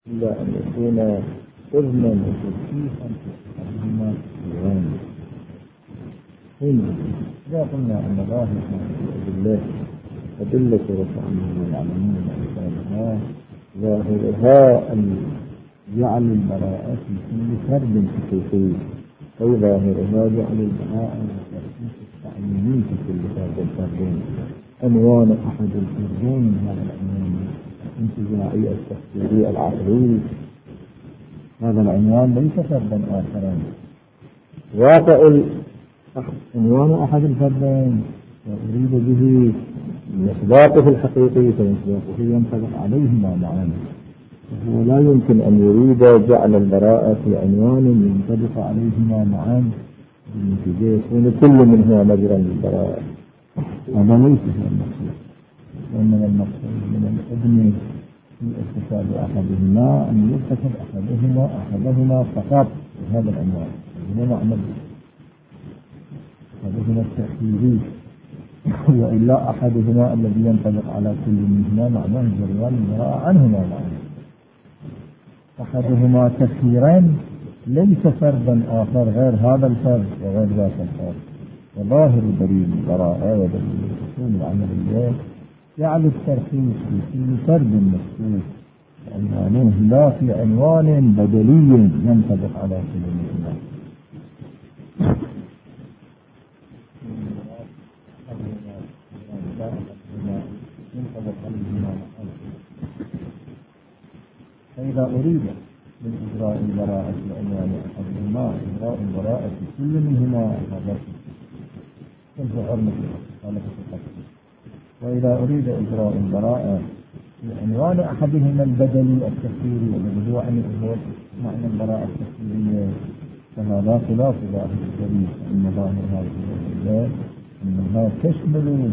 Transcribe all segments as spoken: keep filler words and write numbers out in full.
إلا أن يكون إذنا وتوفيقا في أحدهما الغيران. هنا إذا قلنا أن الله بالله أدلة رفعه يعلمون أمثالها ظاهرها أن جعل البراءة في كل فرد حقيقي، أي ظاهرها جعل البراءة والتركيز التعليمي في كل فرد فردين. عنوان أحد الفردين من هذا العنوان الانتزاعي التفسيري العقلي، هذا العنوان ليس فردا آخرين. واقع عنوان أحد الفردين وأريد به مصداقه الحقيقي فمصداقه ينطبق عليهما معا، وهو لا يمكن أن يريد جعل البراءة في عنوان ينطبق عليهما معا بالنتيجة يكون كل منهما مجرا للبراءة. هذا ليس هو المقصود، وإنما المقصود من الابن في ارتكاب أحدهما أن يرتكب أحدهما أحدهما فقط بهذا العنوان، هو معنى أحدهما التأثيري، وإلا أحدهما الذي ينطبق على كل منهما معناه جريان البراءة عنهما معناه. أحدهما تفسيرين ليس فردا آخر غير هذا الفرد وغير ذاك الفرد، وظاهر دليل البراءة ودليل الأصول العملية يعلو الترخيص في كل فرد مخصوص عنوانه لا في عنوان بدلي ينطبق على كل منهما. فإذا أريد من إجراء البراءة لعنوان أحدهما إجراء البراءة كل منهما هذا كنت حرمة الحقيقة. وإذا أريد إجراء البراءة لعنوان أحدهما البدلي التفسيري الذي هو عن معنى البراءة التفسيرية فهذا خلاف ظاهر الدليل، أن ظاهر هذه الدليل أنها تشمل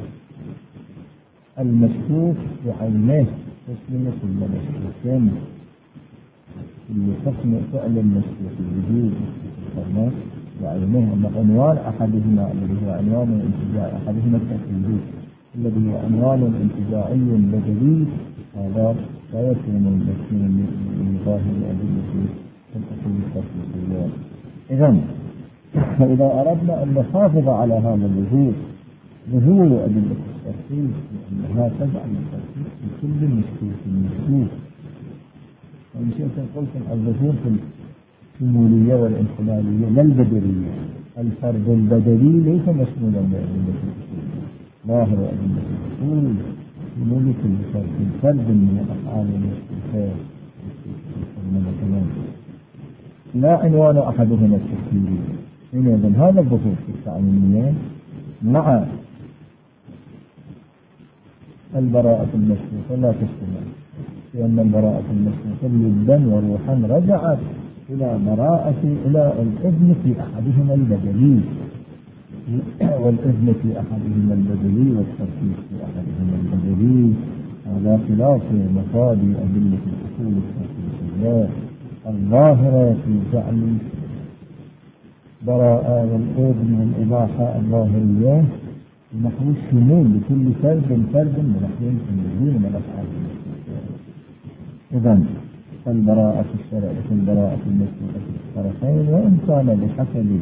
المشكوك بعينه، تشمل كل مشكوك اللي حكم فعل المشكوك به بعينه، أن عنوان أحدهما الذي هو عنوان الانتزاع أحدهما التفسيري الذي هو عنوان انتزاعي بدلي هذا لا يكون من ظاهر الأدلة في الأصول التفسيرية. إذن فإذا أردنا أن نحافظ على هذا الظهور ظهور أدلة التفسير لأنها تجعل التفسير في كل مشكوك المشكوك، وإن شئت قلت الظهور في الشمولية والانحلالية لا البدلية. الفرد البدلي ليس مسؤولا بأدلة الأصول، ظاهر أدلة الأصول شمول كل فرد فرد من الأفعال المشكوكات مثلا لا عنوان أحدهما التفسيري. إذن هذا الظهور في التعليمية مع البراءة المشروطة لا تستمر، لأن البراءة المشروطة جدا وروحا رجعت إلى براءة إلى الإذن في أحدهما البدلي والإذن في أحدهما البدلي والتركيز في أحدهما البدلي. هذا خلاف مفادي أدلة الأصول التفسيرية الظاهرة في جعل براءة والإذن والإباحة الظاهرية نحو الشمول لكل فرد فرد من نحوين كليين من الأفعال. إذن فالبراءة الشرعية البراءة المشروطة في الطرفين، وإن كان بحسب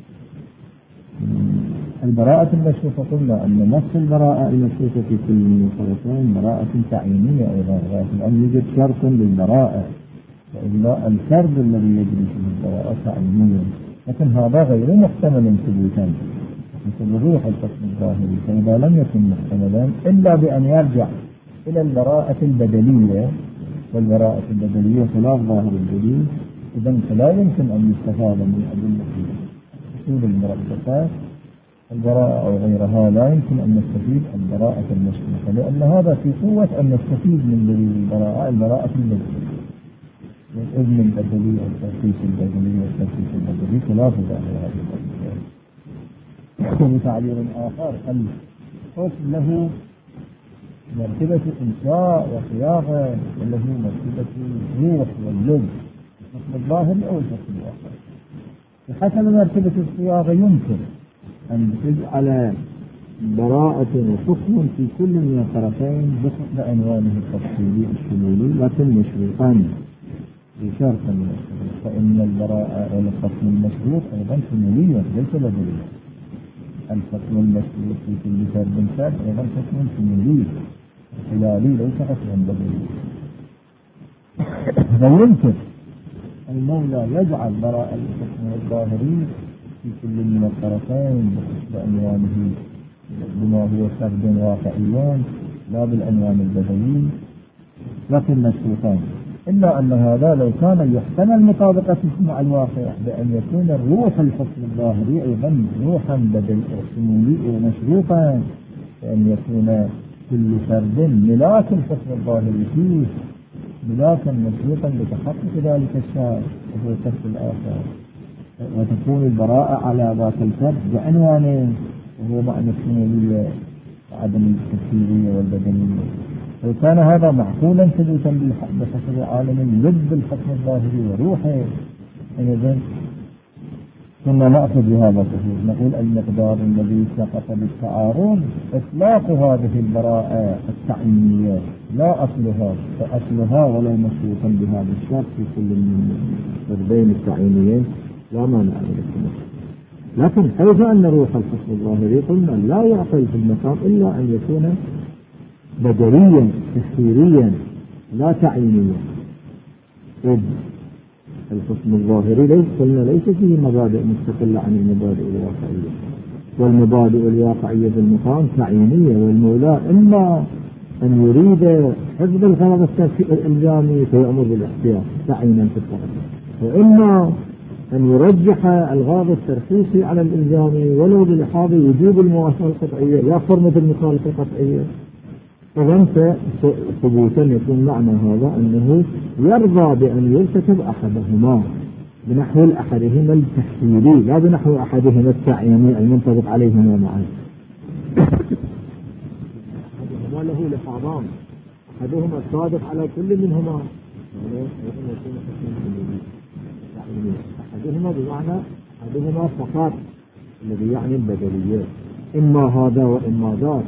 البراءة المشروطة قلنا أن نفس البراءة المشروطة في كل من الطرفين براءة تعيينية أيضا، لكن يوجد شرط للبراءة وإلا الفرد الذي يجري فيه البراءة تعيينية، لكن هذا غير محتمل ثبوتا مثل وضوح الحكم الظاهري. فإذا لم يكن محتملا إلا بأن يرجع إلى البراءة البدلية، والبراءة البدلية خلاف ظاهر الدليل، إذن فلا يمكن أن يستفاد من أدلة أصول المركبات البراءة أو غيرها، لا يمكن أن نستفيد البراءة المشروطة، لأن هذا في قوة أن نستفيد من دليل البراءة البراءة البدلية والإذن البدلي والتركيز البدلي والتركيز البدلي خلاف ظاهر هذه الأدلة. وبتعبير آخر الحكم له مرتبة إنشاء وصياغة وله مرتبة روح واللب، الحكم الظاهر أو الحكم الآخر. بحسب مرتبة الصياغة يمكن أن تجعل براءة وحكم في كل من الطرفين بعنوانه التفصيلي الشمولي لكن مشروطا، بشرط المشروط، فإن البراءة والخصم المشروط أيضا شمولية ليس بدلية. الخصم المشروط في كل فرد فرد أيضا خصم شمولي خلالي ليس خصم بدلي. فيمكن المولى يجعل براءة الخصم الظاهري في كل من الطرفين بحسب عنوانه بما هو فرد واقعي لا بالعنوان البدلي لكن مشروطان، إلا أن هذا لو كان يحتمل مطابقته مع الواقع بأن يكون الروح الحكم الظاهري أيضا روحا بدل شمولي ومشروطا، بأن يكون كل فرد ملاك الحكم الظاهري فيه ملاكا مشروطا بتحقق ذلك الشرط وهو كسب الآخر، وتكون البراءة على ذات الفرد بعنوانين وهو معنى الشمولية وعدم التفسيرية والبدنية. لو كان هذا معقولا ثبوتا بحسب عالم اللب الحكم الظاهري وروحه إذن كنا نأخذ بهذا الصحيح نقول المقدار الذي سقط بالتعارض إطلاق هذه البراءة التعيينية لا أصلها، فأصلها ولو مشروطا بهذا الشرط في كل من الفردين التعيينيين لا مانع من. لكن حيث أن روح الحكم الظاهري قلنا لا يعقل في المقام إلا أن يكون بدليا تفسيريا لا تعيينيا. إذ الحكم الظاهري ليس قلنا ليس فيه مبادئ مستقلة عن المبادئ الواقعية، والمبادئ الواقعية في المقام تعيينية، والمولى إما أن يريد حفظ الغرض الإلزامي فيأمر بالاحتياط تعيينا في الطرف، وإما أن يرجح الغرض الترخيصي على الإلزامي ولو بلحاظ وجوب الموافقة القطعية لا حرمة المخالفة القطعية. إذن ثبوتا يكون معنى هذا أنه يرضى بأن يرتكب أحدهما بنحو أحدهما التحصيلي لا بنحو أحدهما التعييني المنطبق عليهما معا. أحدهما له لحاظان، أحدهما الصادق على كل منهما، أحدهما بمعنى أحدهما فقط الذي يعني البدلية، إما هذا وإما ذاك.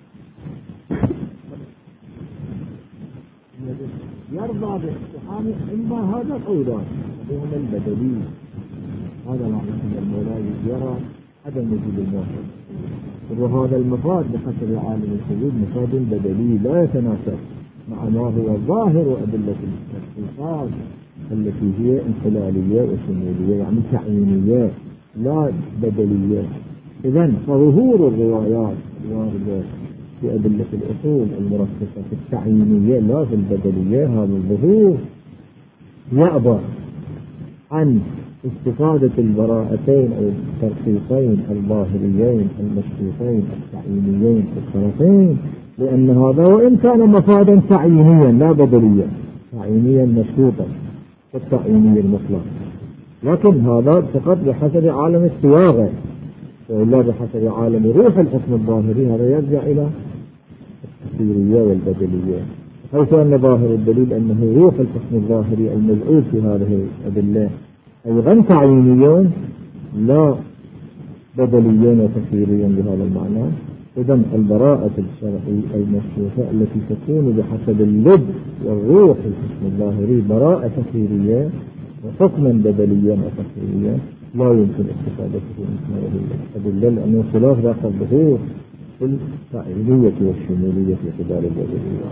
يرضى باحتحام إما هذا أو ذاك وهم البدلي. هذا معنى أن المولى يرى عدم وجود الموافق، وهذا المفاد بحسب عالم الحدود مفاد بدلي لا يتناسب مع ما هو ظاهر وأدلة التحقيقات التي هي انحلالية وشمولية يعني تعيينية لا بدلية. إذن فظهور الروايات الواردة في أدلة الأصول المرخصة في التعيينية لا في البدلية هذا الظهور يعبر عن استفادة البراءتين أو الترخيصين الظاهريين المشروطين التعيينيين في الطرفين، لأن هذا وإن كان مفادا تعيينيا لا بدليا تعيينيا مشروطا والتعييني المطلق، لكن هذا فقط بحسب عالم الصياغة وإلا بحسب عالم روح الحكم الظاهري هذا يرجع إلى التفسيرية والبدلية، حيث أن ظاهر الدليل أنه روح الحكم الظاهري المزعوج في هذه الأدلة أيضا تعيينيون لا بدليين وتفسيريين بهذا المعنى. إذن البراءة الشرعية المشروطة التي تكون بحسب اللب والروح الحكم الظاهري براءة تفسيرية وحكما بدليا وتفسيريا لا يمكن استفادته من هذه الأدلة لأنه خلاف ذاك الظهور في التعيينية والشمولية في خلال البدلية.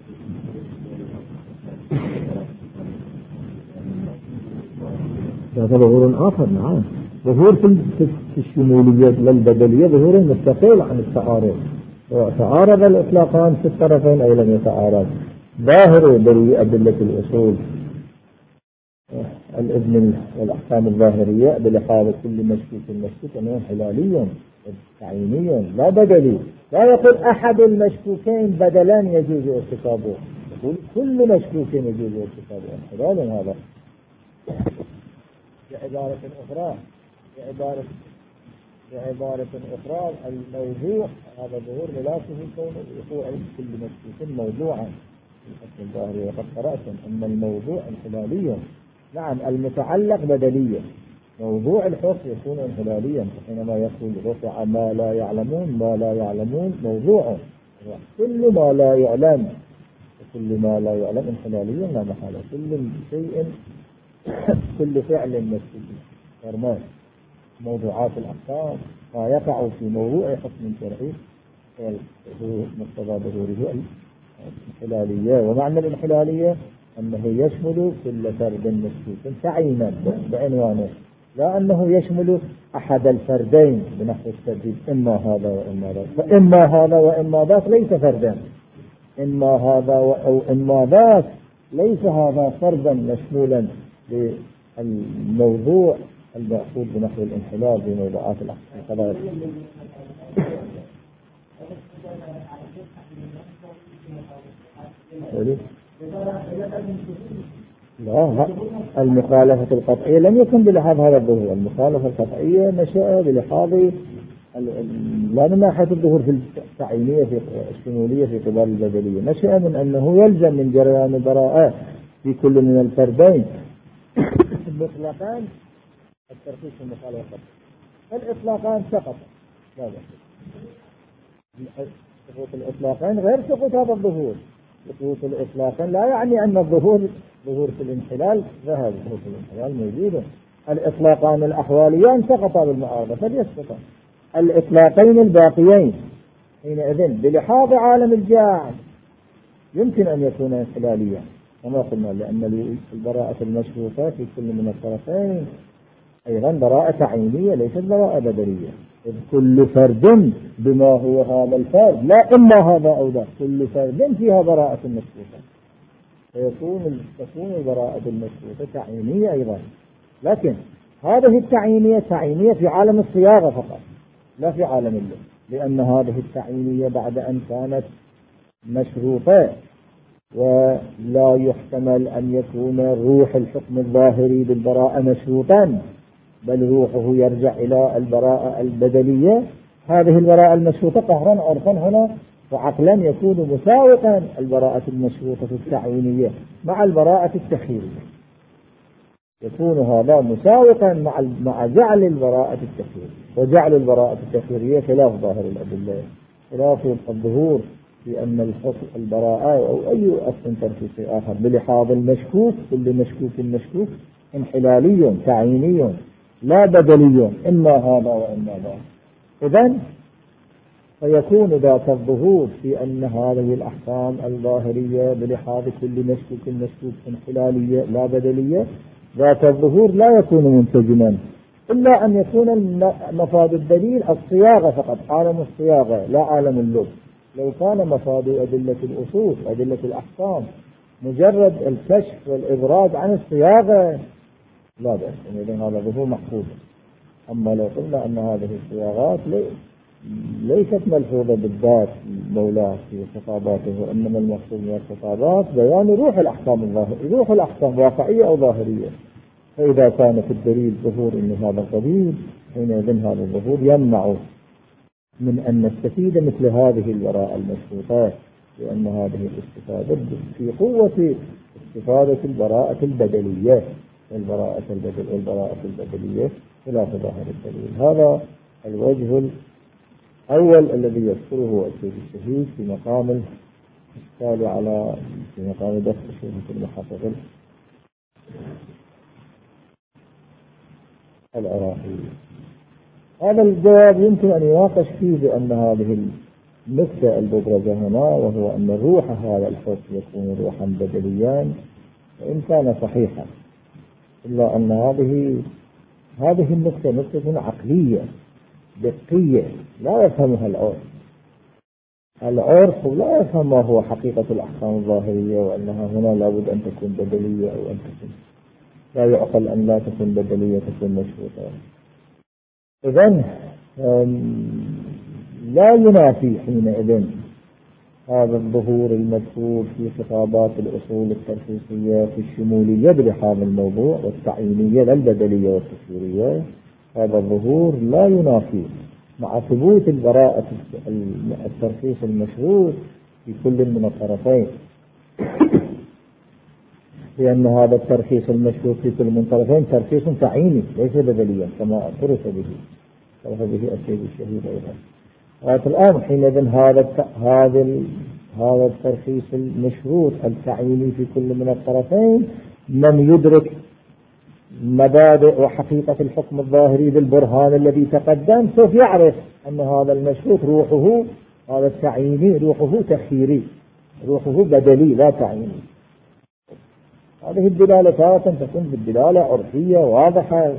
هذا ظهور آخر. نعم ظهور في الشمولية للبدلية ظهور مستقل عن التعارض، وتعارض الإطلاقان في الطرفين أو لم يتعارض. ظاهر أدلة الأصول الإذن والأحكام الظاهرية بلحاظ كل مشكوك المشكوك أنه حلالي تعييني لا بدلي، لا يقول أحد المشكوكين بدلا يجوز ارتكابه، يقول كل مشكوك يجوز ارتكابه حلال. هذا بعبارة أخرى بعبارة بعبارة أخرى الموضوع هذا ظهور ملاكه كون وقوع كل مشكوك موضوعا في الحكم الظاهري، وقد قرأتم أن الموضوع انحلاليا. نعم المتعلق بدليا، موضوع الحكم يكون انحلاليا حينما يقول رفع ما لا يعلمون ما لا يعلمون موضوع كل ما لا يعلم كل ما لا يعلم انحلاليا لا محالة، كل شيء كل فعل مشروط فرمان موضوعات الأحكام ما يقع في موضوع حكم شرعي هو مقتضى ظهوره الانحلالية. ومعنى الانحلالية أنه يشمل كل فرد مشروط تعيينا بعنوانه، لا أنه يشمل أحد الفردين بنحو الترتيب إما هذا وإما ذاك، فإما هذا وإما ذاك ليس فردا، إما هذا أو إما ذاك ليس هذا فردا مشمولا بالموضوع المأخوذ بنحو الانحلال بموضوعات الأحكام. لا، المخالفة القطعية لم يكن بلحاظ هذا الظهور، المخالفة القطعية نشأ بلحاظ لا من ناحية الظهور في التعيينية في الشمولية في قبال البدلية، نشأ من أنه يلزم من جريان البراءة في كل من الفردين المطلقان الترخيص المخالفة القطعية. الإطلاقان سقط، لا لا سقوط الإطلاقين غير سقوط هذا الظهور. سقوط الإطلاقين لا يعني أن الظهور ظهور في الانحلال ذهب، ظهور في الانحلال موجود. الإطلاقان الأحواليان سقطا بالمعارضة فليسقطا. الإطلاقين الباقيين حينئذ بلحاظ عالم الجاعل يمكن أن يكون انحلاليا كما قلنا، لأن البراءة المشروطة في كل من الطرفين أيضا براءة تعيينية ليست براءة بدلية، إذ كل فرد بما هو هذا الفرد لا إما هذا أو ذاك، كل فرد فيها براءة مشروطة، فيكون تكون البراءة المشروطة تعيينية أيضا. لكن هذه التعيينية تعيينية في عالم الصياغة فقط لا في عالم اللغة، لأن هذه التعيينية بعد أن كانت مشروطة ولا يحتمل أن يكون روح الحكم الظاهري بالبراءة مشروطا، بل روحه يرجع إلى البراءة البدلية. هذه البراءة المشروطة قهرا عرفا هنا وعقلا يكون مساوقا البراءة المشروطة التعيينية مع البراءة التخييرية، يكون هذا مساوقا مع مع جعل البراءة التخييرية، وجعل البراءة التخييرية خلاف ظاهر الأدلة، خلاف الظهور في أن الحكم البراءة أو أي أصل ترخيصي آخر بلحاظ المشكوك، كل مشكوك مشكوك انحلالي تعييني لا بدلي، إما هذا وإما ذاك. إذن فيكون ذات الظهور في أن هذه الأحكام الظاهرية بلحاظ كل مشكوك مشكوك انحلالية لا بدلية، ذات الظهور لا يكون منسجما إلا أن يكون مفاد الدليل الصياغة فقط، عالم الصياغة لا عالم اللغة. لو كان مفاد أدلة الأصول أدلة الأحكام مجرد الكشف والإبراز عن الصياغة لا بأس، إذن هذا ظهور محفوظ. أما لو قلنا أن هذه الصياغات ليست ملحوظة بالذات مولاه في خطاباته، وإنما المقصود من الخطابات بيان روح الأحكام الظاهرية، روح الأحكام واقعية أو ظاهرية، فإذا كان في الدليل ظهور إن هذا القبيل حينئذ هذا الظهور يمنع من أن نستفيد مثل هذه البراءة المشروطات، لأن هذه الاستفادة في قوة استفادة البراءة البدلية، البراءة البدل البراءة البدلية خلاف ظاهر الدليل. هذا الوجه الأول الذي يذكره السيد الشهيد في مقام التالي على في مقام دفع شبهة المحقق العراقي. هذا الجواب يمكن أن يناقش فيه بأن هذه النكتة المبرزة هنا، وهو أن الروح هذا الحكم يكون روحا بدليا، وإن كان صحيحا إلا أن هذه هذه النكتة نكتة عقلية دقية لا يفهمها العرف. العرف لا يفهم ما هو حقيقة الأحكام الظاهرية، وأنها هنا لابد أن تكون بدلية أو أن تكون لا يعقل أن لا تكون بدلية تكون مشروطة. إذن لا ينافي حينئذ هذا الظهور المذكور في خطابات الأصول الترخيصية في الشمولية بلحاظ الموضوع والتعيينية لا البدلية والتخييرية، هذا الظهور لا ينافي مع ثبوت البراءة الترخيص المشروط في كل من الطرفين، لأن هذا الترخيص المشروط في كل من الطرفين ترخيص تعييني ليس بدليا كما اعترف به اعترف به السيد الشهيد أيضا. الآن حينئذ هذا هذا هذا الترخيص المشروط التعييني في كل من الطرفين، من يدرك مبادئ وحقيقة الحكم الظاهري بالبرهان الذي تقدم سوف يعرف أن هذا المشروط روحه، هذا التعييني روحه تخييري، روحه بدلي لا تعييني. هذه الدلالة تارة تكون بالدلالة عرفية واضحة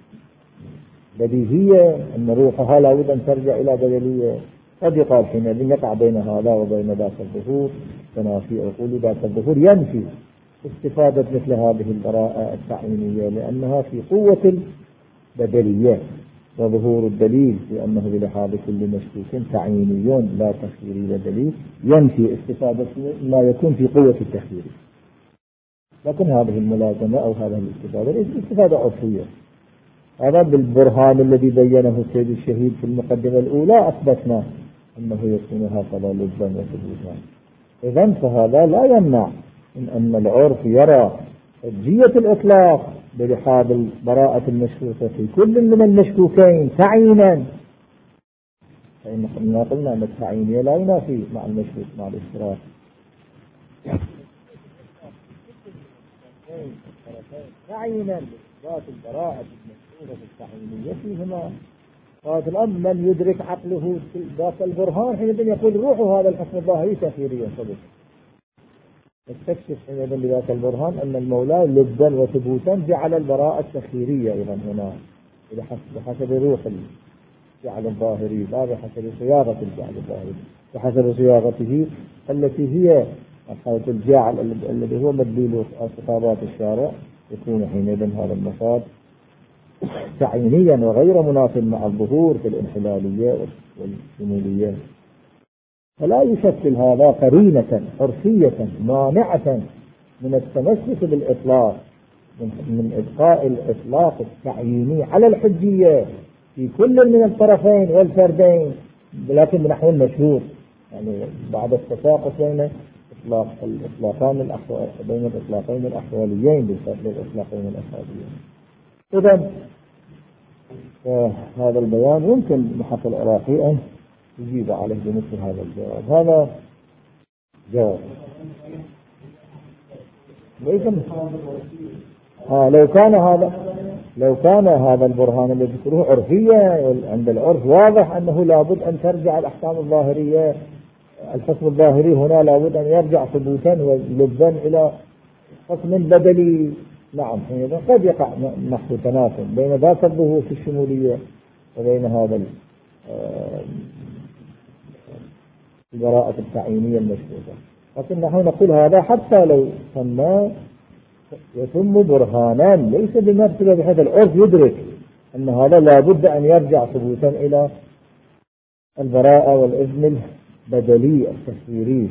بديهية أن روحها لا بد أن ترجع إلى بدلية. قد يقال حينئذ يقع بين هذا وبين ذاك الظهور تنافي، يقول ذاك الظهور ينفي استفادة مثل هذه البراءة التعيينية لأنها في قوة البدلية، وظهور الدليل لأنه بلحاظ كل مشكوك تعييني لا تخييري بدليل ينفي استفادة ما يكون في قوة التخيير. لكن هذه الملازمة أو هذه الاستفادة استفادة عرفية. هذا بالبرهان الذي بينه السيد الشهيد في المقدمة الأولى أثبتنا أنه يكون هكذا لزا وثبوتا. إذن فهذا لا يمنع من أن العرف يرى حجية الإطلاق بلحاظ البراءة المشروطة في كل من المشكوكين تعيينا، فإن قلنا أن التعيينية لا ينافي مع المشروط مع الاشتراك. تعيينا ذات البراءة المشروطة التعيينية فيهما. قالت الأمر من يدرك عقله ذات البرهان حينئذ يقول روح هذا الحكم الظاهري تخييريا صدق. استكشف حينئذ بذات البرهان أن المولى لبا وثبوتا جعل البراءة التخييرية إذا هنا بحسب روح الجعل الظاهري لا بحسب صياغة الجعل الظاهري، بحسب صياغته التي هي حيث الجعل الذي هو مدلول خطابات الشارع يكون حينئذ هذا المفاد تعيينيا وغير مناسب مع الظهور في الانحلالية والشمولية. فلا يشكل هذا قرينة عرفية مانعة من التمسك بالإطلاق، من إبقاء الإطلاق التعييني على الحجية في كل من الطرفين والفردين، لكن بنحو المشروط، يعني بعد التساقط بين إطلاق الإطلاقين الأحوال بين الإطلاقين الأحواليين بالإطلاقين الأحواليين. إذن هذا البيان يمكن محق العراقي أن يجيب عليه بمثل هذا الجواب. هذا جواب ليس آه لو كان هذا لو كان هذا البرهان الذي ذكره عرفيا عند العرف واضح أنه لابد أن ترجع الأحكام الظاهرية، الحكم الظاهري هنا لابد أن يرجع ثبوتا ولبا إلى حكم بدلي. نعم قد يقع نحو تنافي بين ذاك الظهور في الشمولية وبين هذا البراءة التعيينية المشروطة، لكن نحن نقول هذا حتى لو سمى يتم برهانا ليس بمرتبة بهذا العرف يدرك أن هذا لابد أن يرجع ثبوتا إلى البراءة والإذن البدلي التخييري.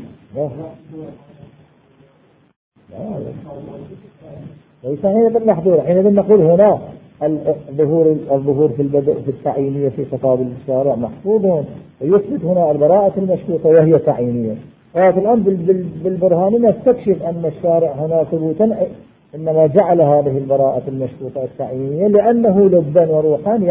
ليس حينئذ محظور. حينئذ نقول هنا الظهور الظهور في البدء في التعيينية في خطاب الشارع محفوظ، ويثبت هنا البراءة المشروطة وهي تعيينية. وفي الآن بالبرهان نستكشف أن الشارع هنا ثبوتا إنما جعل هذه البراءة المشروطة التعيينية لأنه لبا وروحان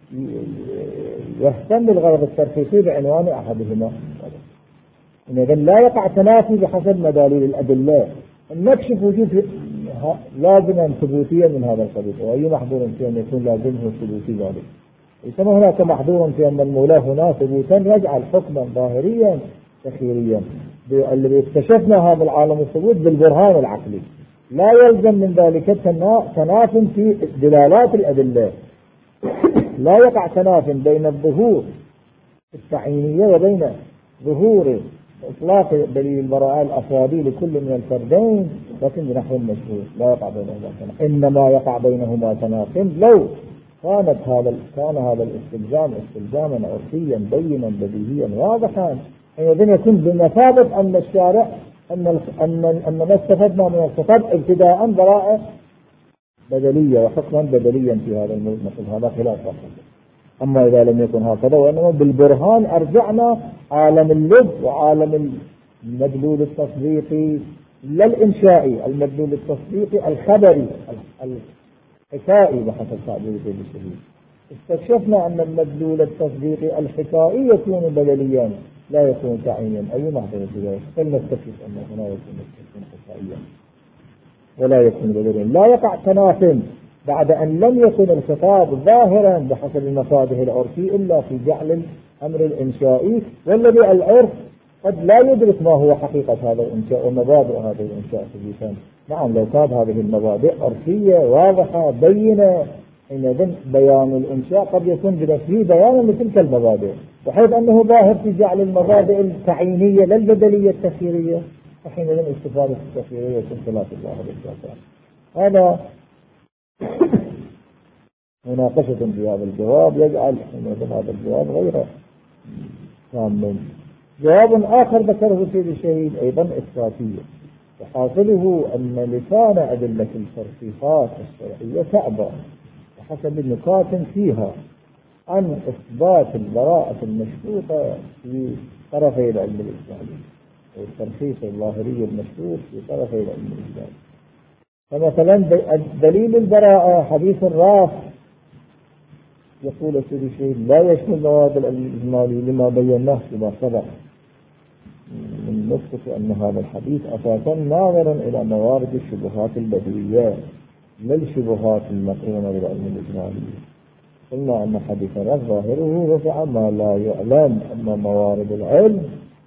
يهتم بالغرض الترخيصي بعنوان أحدهما. إذن لا يقع تنافي بحسب مداليل الأدلة، نكشف وجود لازما ثبوتيا من هذا القبيل، وأي محظور في أن يكون لازمه ثبوتي ذلك. يسمى هناك محظور في أن المولى هنا ثبوتا يجعل حكما ظاهريا تخييريا. اللي اكتشفنا هذا العالم الثبوت بالبرهان العقلي، لا يلزم من ذلك تناف في دلالات الأدلة. لا يقع تناف بين الظهور التعيينية وبين ظهور إطلاق دليل البراءة الأفرادي لكل من الفردين، لكن بنحو المشهور لا يقع بينهما تناقض. إنما يقع بينهما تناقض لو كانت هذا كان هذا الاستلزام استلزاما عرفيا بينا بديهيا واضحا، حينئذ يكون بمثابة أن الشارع أن أن أن ما استفدنا من الخطاب ابتداء براءة بدلية وحكما بدليا في هذا المثل. هذا خلاف الخطاب. أما إذا لم يكن هكذا وإنما بالبرهان أرجعنا عالم اللب وعالم المدلول التصديقي لا الإنشائي، المدلول التصديقي الخبري الحكائي بحسب تعبير ابن الشهيد. استكشفنا أن المدلول التصديقي الحكائي يكون بدليا لا يكون تعيينا أي محظور في ذلك، فلنتفق أنه هنا يكون يكون خطائيا ولا يكون بدليا. لا يقع تناقض بعد أن لم يكن الخطاب ظاهرا بحسب المصادر العرفي إلا في جعل الأمر الإنشائي، والذي العرف قد لا يدرك ما هو حقيقة هذا الإنشاء ومبادئ هذا الإنشاء في اللسان. نعم لو كانت هذه المبادئ عرفية واضحة بينة، حينئذ بيان الإنشاء قد يكون بنفسه بيانا لتلك المبادئ، وحيث أنه ظاهر في جعل المبادئ التعيينية لا البدلية التفسيرية، فحينئذ الاستفادة التفسيرية يكون خلاف الله بالكافر. هذا مناقشة في هذا الجواب يجعل حينئذ هذا الجواب غير كامل. جواب آخر ذكره سيد الشهيد أيضا إثباتية، وحاصله أن لسان أدلة الترفيقات الشرعية تعبى بحسب النقاط فيها عن إثبات البراءة المشروطة في طرفي العلم الإسلامي، والترخيص الظاهري المشروط في طرفي العلم الإسلامي. فمثلا دليل البراءة حديث الراس يقول سيد الشهيد لا يشمل مواد الإجمالي لما بيناه فيما سبق من نقطة أن هذا الحديث أساسا ناظرا إلى موارد الشبهات البديهية لا الشبهات المقرونة بالعلم الإجمالي. قلنا أن حديث الراس ظاهره رفع ما لا يعلم، أما موارد العلم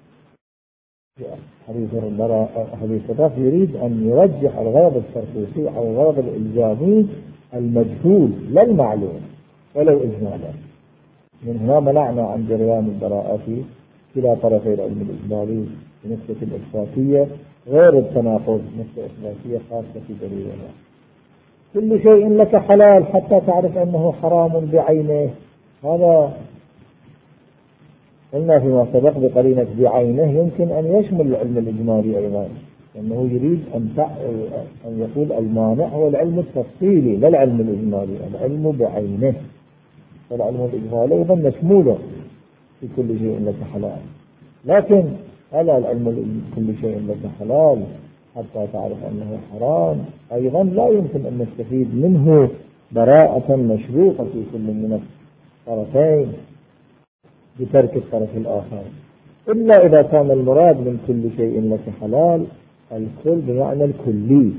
حديث البراءة حديث الراس يريد أن يرجح الغرض الترخيصي أو الغرض الإلزامي المجهول لا المعلوم ولو إجمالا. من هنا منعنا عن جريان البراءة في كلا طرفي العلم الإجمالي بنسبة الإثباتية غير التناقض، نسبة إثباتية خاصة في دليلنا. كل شيء لك حلال حتى تعرف أنه حرام بعينه، هذا قلنا فيما سبق بقرينة بعينه يمكن أن يشمل العلم الإجمالي أيضا، لأنه يريد أن أن يقول المانع هو العلم التفصيلي لا العلم الإجمالي، العلم بعينه، فالعلم الإجمالي أيضا مشموله في كل شيء لك حلال. لكن هذا العلم كل شيء لك حلال حتى تعرف أنه حرام أيضا لا يمكن أن نستفيد منه براءة مشروطة في كل من الطرفين بترك الطرف الآخر، إلا إذا كان المراد من كل شيء لك حلال الكل بمعنى الكلي،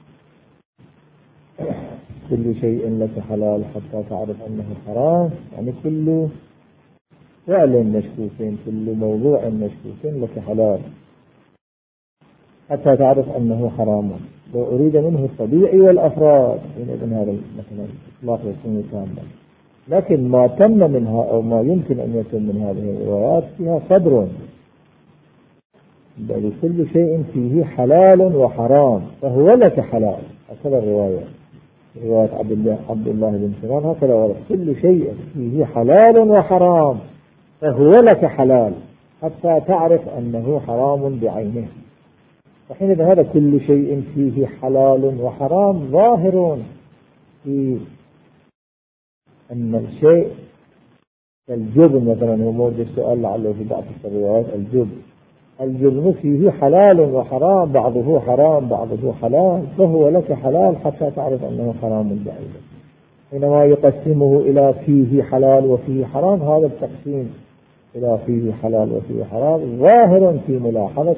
كل شيء لك حلال حتى تعرف أنه حرام، يعني كل فعل مشكوك كل موضوع مشكوك لك حلال حتى تعرف أنه حرام. لو أريد منه الطبيعي والأفراد إذن هذا مثلا إطلاق يكون كاملا، لكن ما تم منها أو ما يمكن أن يتم من هذه الروايات فيها صدر، بل كل شيء فيه حلال وحرام فهو لك حلال. هكذا الرواية رواية عبد الله عبد الله بن سنان هكذا ورد كل شيء فيه حلال وحرام فهو لك حلال حتى تعرف أنه حرام بعينه. فحين هذا كل شيء فيه حلال وحرام ظاهر في أن الشيء الجبن مثلا هو موجود السؤال لعله في بعض الروايات الجبن الجبن فيه حلال وحرام بعضه حرام بعضه حلال فهو لك حلال حتى تعرف أنه حرام بعينه. حينما يقسمه إلى فيه حلال وفيه حرام هذا التقسيم إلى فيه حلال وفيه حرام ظاهر في ملاحظة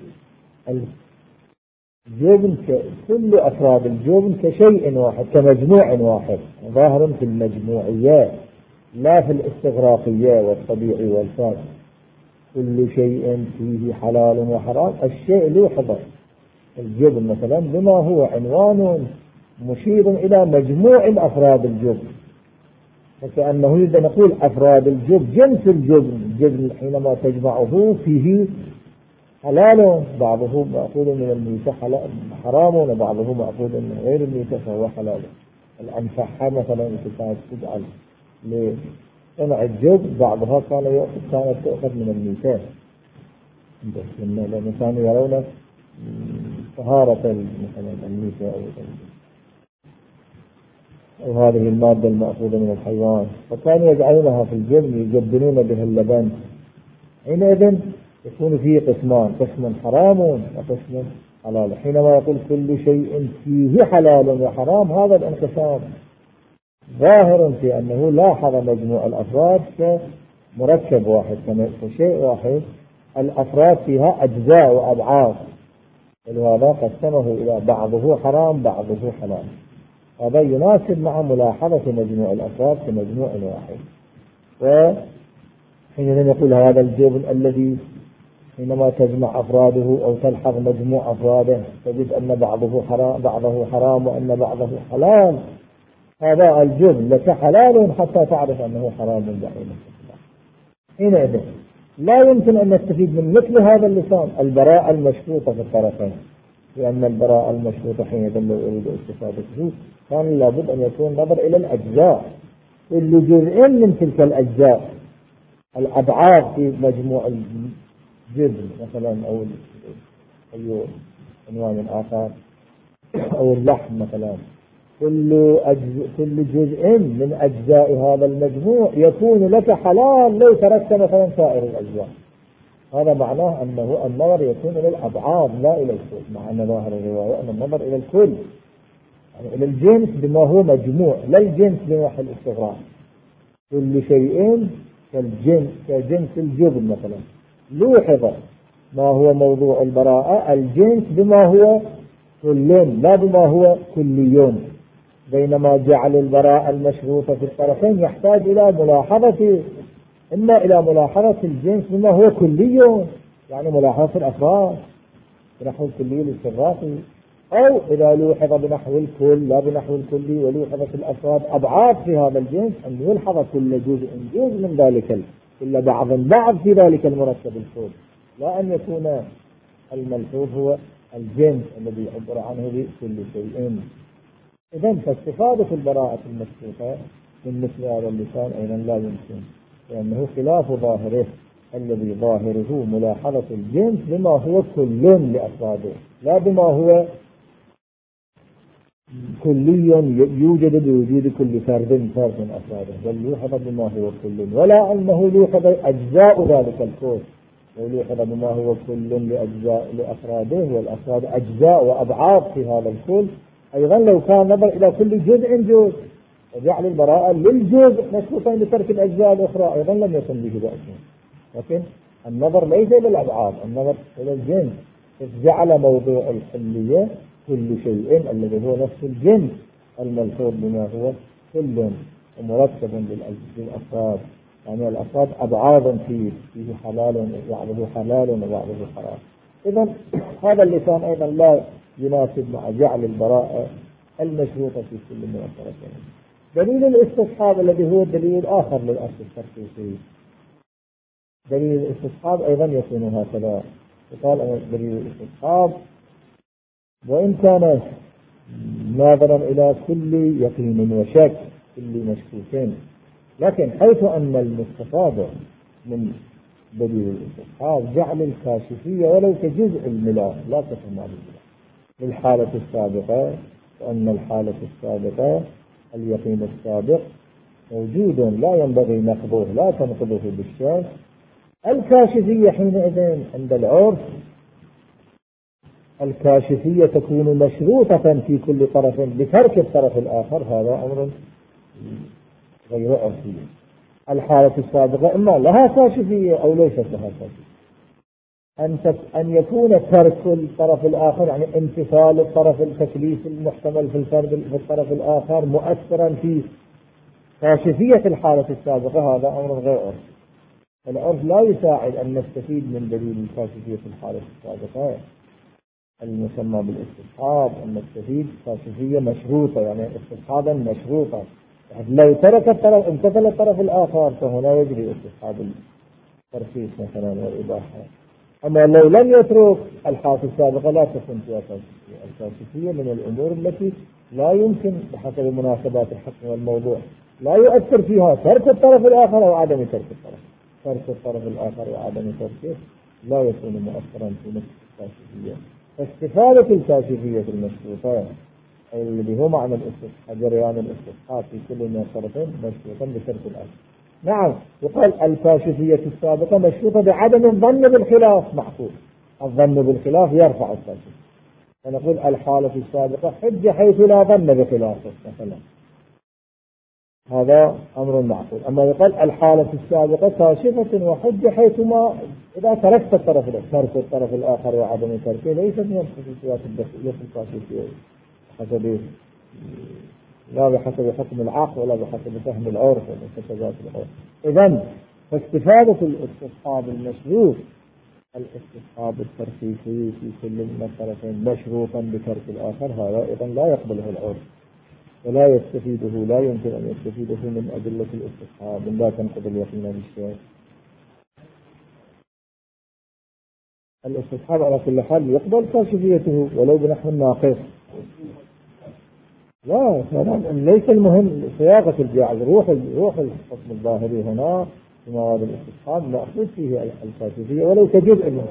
الجبن كل أفراد الجبن كشيء واحد كمجموع واحد، ظاهر في المجموعيات لا في الاستغراقية والطبيعي والفاسد. كل شيء فيه حلال وحرام الشيء له حضر. الجبن مثلا بما هو عنوان مشير إلى مجموع الأفراد الجبن، فكأنه يريد أن نقول أفراد الجبن جنس الجبن. الجبن حينما تجمعه فيه حلال بعضه مأخوذ من الميتة حرام وبعضه مأخوذ من غير الميتة فهو حلال. الأنفحة مثلا كانت تجعل لصنع الجبن بعضها كان كانت تأخذ من الميتة لأن كانوا يرون طهارة مثلا الميتة أو أو هذه المادة المأخوذة من الحيوان، فكانوا يجعلونها في الجبن يجبنون بها اللبن. حينئذ يكون فيه قسمان، قسم حرام وقسم حلال. حينما يقول كل شيء فيه حلال وحرام هذا الانقسام ظاهر في أنه لاحظ مجموع الأفراد مركب واحد كشيء واحد الأفراد فيها أجزاء وأبعاد، ولهذا قسمه إلى بعضه حرام بعضه حلال. هذا يناسب مع ملاحظة مجموع الأفراد كمجموع واحد. وحينما نقول هذا الجبن الذي حينما تجمع أفراده أو تلحظ مجموع أفراده تجد أن بعضه حرام بعضه حرام وأن بعضه حلال، هذا الجبن لك حلال حتى تعرف أنه حرام بعينه. حينئذ لا يمكن أن نستفيد من مثل هذا اللسان البراءة المشروطة في الطرفين، لأن البراءة المشروطة حينئذ لو أريد استفادته كان لابد أن يكون نظر إلى الأجزاء، كل جزء من تلك الأجزاء الأبعاد في مجموع الجبن مثلا أو أي عنوان آخر أو اللحم مثلا، كل أجزء كل جزء من أجزاء هذا المجموع يكون لك حلال لو تركت مثلا سائر الأجزاء. هذا معناه أنه النظر يكون إلى الأبعاد لا إلى الكل، مع أن ظاهر الرواية أن النظر إلى الكل يعني إلى الجنس بما هو مجموع، لا الجنس بموحى الاستغراق. كل شيء كالجنس كجنس الجبن مثلا لوحظ ما هو موضوع البراءة الجنس بما هو كل لا بما هو كليون، بينما جعل البراءة المشروطة في الطرفين يحتاج إلى ملاحظة، إما إلى ملاحظة الجنس بما هو كلي يعني ملاحظة الأفراد بنحو الكلي الاستغراقي، أو إذا لوحظ بنحو الكل لا بنحو الكلي ولوحظت الأفراد أبعاد في هذا الجنس أن يلحظ كل جزء جزء من ذلك كل بعض بعض في ذلك المركب الكل، لا أن يكون الملحوظ هو الجنس الذي يعبر عنه بكل شيء. إذن فاستفادة البراءة المشروطة من مثل هذا اللسان أيضا لا يمكن، لأنه خلاف ظاهره الذي ظاهره ملاحظة الجنس بما هو كل لأفراده لا بما هو كلي يوجد بوجود كل فرد فرد أفراده، بل يوحظ بما هو كل، ولا أنه يوحظ أجزاء ذلك الكون، ويوحظ بما هو كل لأجزاء لأفراده، والأفراد أجزاء وأبعاد في هذا الكل. أيضا لو كان نظر إلى كل جزء جزء وجعل البراءة للجزء مشروطا لترك الأجزاء الأخرى أيضا لم يكن به بأس، لكن النظر ليس إلى الأبعاد، النظر إلى الجنس، جعل موضوع الحلية كل شيء الذي هو نفس الجنس الملحوظ بما هو كل ومركب للأفراد، يعني الأفراد أبعاد فيه فيه حلال وبعضه حلال وبعضه حرام. إذن هذا اللسان أيضا لا يناسب مع جعل البراءة المشروطة في كل من الطرفين. دليل الاستصحاب الذي هو دليل آخر للأصل التركيزي، دليل الاستصحاب أيضا يكون هكذا، يقال أن دليل الاستصحاب وإن كان ناظرا إلى كل يقين وشك كل مشكوكين، لكن حيث أن المستفاد من دليل الاستصحاب جعل الكاشفية ولو كجزء الملاك لا ككمال الملاك للحالة السابقة، وأن الحالة السابقة اليقين السابق موجود لا ينبغي نقضه لا تنقضه بالشك، الكاشفية حينئذ عند العرف الكاشفية تكون مشروطة في كل طرف بترك الطرف الآخر، هذا أمر غير عرفي. الحالة السابقة إما لها كاشفية أو ليست لها كاشفية، أن أن يكون ترك الطرف الآخر يعني امتثال الطرف التكليف المحتمل في الفرد في الطرف الآخر مؤثرا في كاشفية الحالة السابقة، هذا أمر غير عرفي. العرف لا يساعد أن نستفيد من دليل الكاشفية في الحالة السابقة المسمى بالاستصحاب، أن نستفيد كاشفية مشروطة يعني استصحابا مشروطا، يعني لو ترك الطرف امتثل الطرف الآخر فهنا يجري استصحاب الترخيص مثلا والإباحة. أما لو لم يترك الحالة السابقة لا تكون فيها كاشفية. الكاشفية من الأمور التي لا يمكن بحسب مناسبات الحكم والموضوع لا يؤثر فيها ترك الطرف الآخر أو عدم ترك الطرف ترك الطرف الآخر وعدم تركه لا يكون مؤثرا في نفس الكاشفية. فاستفادة الكاشفية المشروطة الذي هو معنى الاستصحاب جريان الاستصحاب في كل من الطرفين مشروطا بترك الآخر. نعم يقال الكاشفية السابقة مشروطة بعدم الظن بالخلاف معقول، الظن بالخلاف يرفع الكاشفية، فنقول الحالة السابقة حجة حيث لا ظن بخلافه مثلا، هذا أمر معقول. أما يقال الحالة السابقة كاشفة وحجة حيثما إذا تركت الطرف ترك الطرف الآخر وعدم تركه ليست من الخصوصيات الدخولية في الكاشفية بحسب لا بحسب حكم العقل ولا بحسب فهم العرف ومكتسبات العرف. إذن فاستفادة الاستصحاب المشروط الاستصحاب الترخيصي في كل من الطرفين مشروطا بترك الآخر هذا أيضا لا يقبله العرف ولا يستفيده، لا يمكن أن يستفيده من أدلة الاستصحاب من لا تنقض اليقين بالشيء. الاستصحاب على كل حال يقبل كاشفيته ولو بنحو ناقص. لا ليس المهم صياغة الجعل، روح روح الحكم الظاهري هنا في مواد الاستصحاب مأخوذ فيه الكاشفية ولو كجزء منه.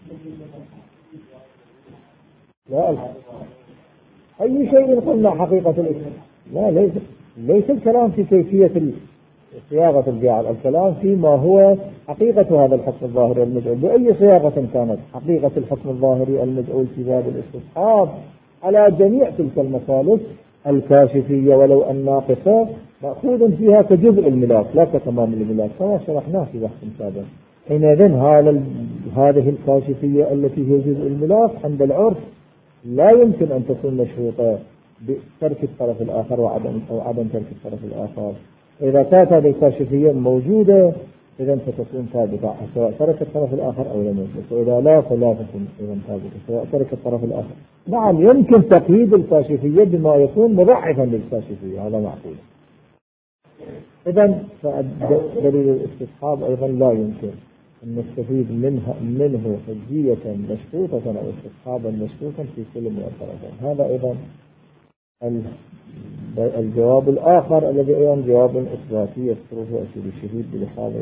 لا أي شيء قلنا حقيقة الاستصحاب لا ليس ليس الكلام في كيفية صياغة الجعل، الكلام فيما هو حقيقة هذا الحكم الظاهري المجعول بأي صياغة كانت. حقيقة الحكم الظاهري المجعول في باب الاستصحاب على جميع تلك المثالث الكاشفية ولو الناقصة مأخوذ فيها كجزء الملاك لا كتمام الملاك كما شرحناه في بحث سابق. حينئذ هذه الكاشفية التي هي جزء الملاك عند العرف لا يمكن أن تكون مشروطة بترك الطرف الآخر وعدم أو عدم ترك الطرف الآخر. إذا كانت هذه الكاشفية موجودة إذا ستكون ثابتة سواء ترك الطرف الآخر أو لم يترك، وإذا لا فلا تكون إذا ثابتة سواء ترك الطرف الآخر. نعم يمكن تقييد الكاشفية بما يكون مضاعفا للكاشفية هذا معقول. إذا فدليل الاستصحاب أيضا لا يمكن أن نستفيد منها منه حجية مشروطة أو استصحابا مشروطا في كل من الطرفين. هذا أيضا الجواب الآخر الذي أيضا جواب إثباتي يذكره أسيد الشهيد بلحاظ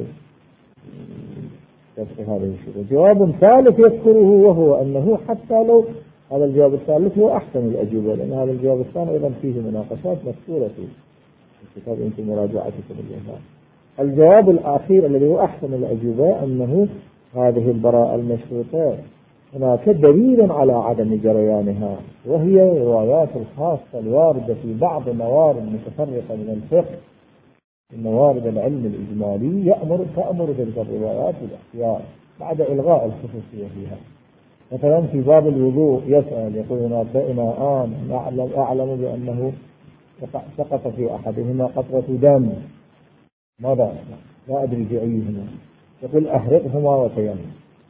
هذه الشروط. جواب ثالث يذكره وهو أنه حتى لو هذا الجواب الثالث هو أحسن الأجوبة لأن هذا الجواب الثاني أيضا فيه مناقشات مذكورة في الكتاب يمكن مراجعتكم اليوم. الجواب الأخير الذي هو أحسن الأجوبة أنه هذه البراءة المشروطة هناك دليل على عدم جريانها وهي الروايات الخاصة الواردة في بعض موارد متفرقة من الفقه موارد العلم الإجمالي يأمر تأمر تلك الروايات بالاختيار بعد إلغاء الخصوصية فيها. مثلا في باب الوضوء يسأل يقول هناك إناءان أعلم, أعلم بأنه سقط في أحدهما قطرة دم ماذا لا أدري في أيهما يقول أحرقهما وتيمم.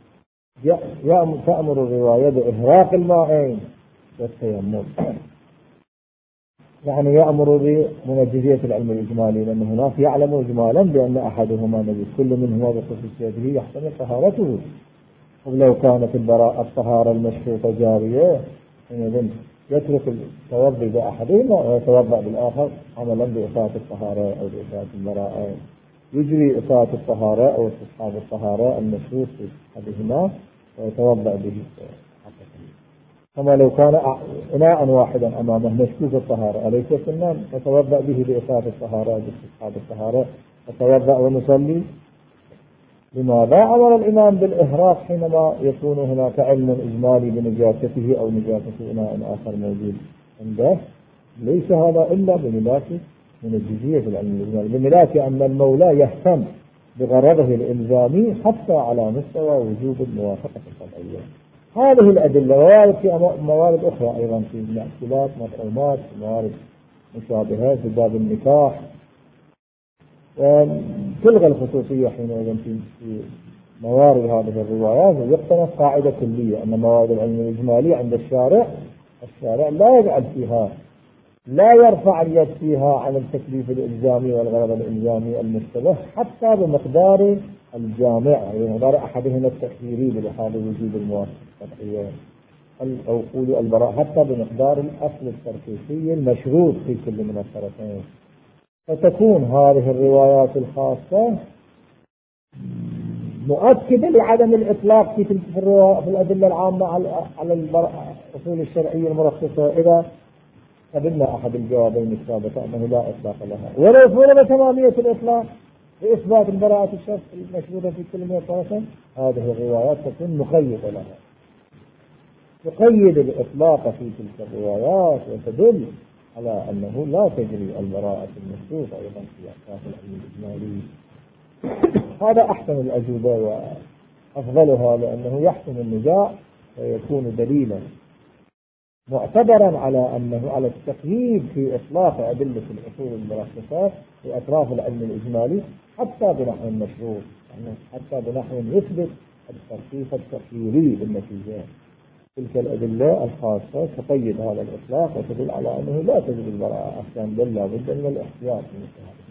تأمر الرواية بإحراق الماءين والتيمم يعني يأمر بمنجزية العلم الإجمالي لأن هناك يعلم إجمالا بأن أحدهما نجس كل منهما بخصوصيته يحتمل طهارته. ولو كانت البراءة الطهارة المشروطة جارية حينئذ يترك التوضي بأحدهما ويتوضأ بالآخر عملا بإفاة الطهارة أو بإفاة البراءة. يجري إفاة الطهارة أو استصحاب الطهارة المشروط في أحدهما ويتوضأ به. كما لو كان إناء واحدا أمامه مشكوك الطهارة أليس كنا نتوضأ به بإفاة الطهارة باستصحاب الطهارة نتوضأ ونصلي. لماذا أمر الإمام بالإحراق حينما يكون هناك علم إجمالي بنجاسته أو نجاسة إناء آخر موجود عنده؟ ليس هذا إلا بملاك من الجزية العلم الإجمالي بملاك أن المولى يهتم بغرضه الإلزامي حتى على مستوى وجوب الموافقة الطبيعية. هذه الأدلة وارد في موارد أخرى أيضا في المأكولات مطعومات موارد مشابهة في باب النكاح تلغى الخصوصية حينئذ في موارد هذه الروايات ويقتنف قاعدة كلية أن موارد العلم الإجمالي عند الشارع الشارع لا يجعل فيها لا يرفع اليد فيها عن التكليف الإلزامي والغرض الإلزامي المشتبه حتى بمقدار الجامع أي بمقدار أحدهما التأثيري بلحاظ وجود الموافقة الطبيعية أو قول البراء حتى بمقدار الأصل الترخيصي المشروط في كل من الطرفين. فتكون هذه الروايات الخاصة مؤكدة لعدم الإطلاق في في الأدلة العامة على الأصول الشرعية المرخصة إذا قبلنا أحد الجوابين السابقة أنه لا إطلاق لها ولو فرض تمامية الإطلاق بإثبات البراءة الشخص المشروطة في كل من الطرفين هذه الروايات تكون مقيدة لها تقيد الإطلاق في تلك الروايات وتدل على أنه لا تجري البراءة المشروطة أيضا في أساس العلم الإجمالي. هذا أحسن الأجوبة وأفضلها، لأنه يحسم النزاع ويكون دليلا معتبرا على أنه على التقييد في إطلاق أدلة الأصول المرخصات في أطراف العلم الإجمالي حتى بنحو المشروط، يعني حتى بنحو يثبت الترخيص التقييدي بالنتيجة. تلك الأدلة الخاصة تقيد هذا الإطلاق وتدل على أنه لا تجري البراءة أحسن، بل لا بد من الاحتياط في مثل هذا.